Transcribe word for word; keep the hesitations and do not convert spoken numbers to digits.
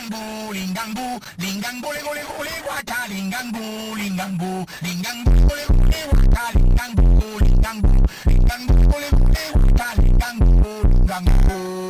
lingangu, lingangu, lingangu, le gole gole wata, lingangu, lingangu, lingangu, gole gole wata, lingangu, lingangu, lingangu, gole gole wata, lingangu, lingangu.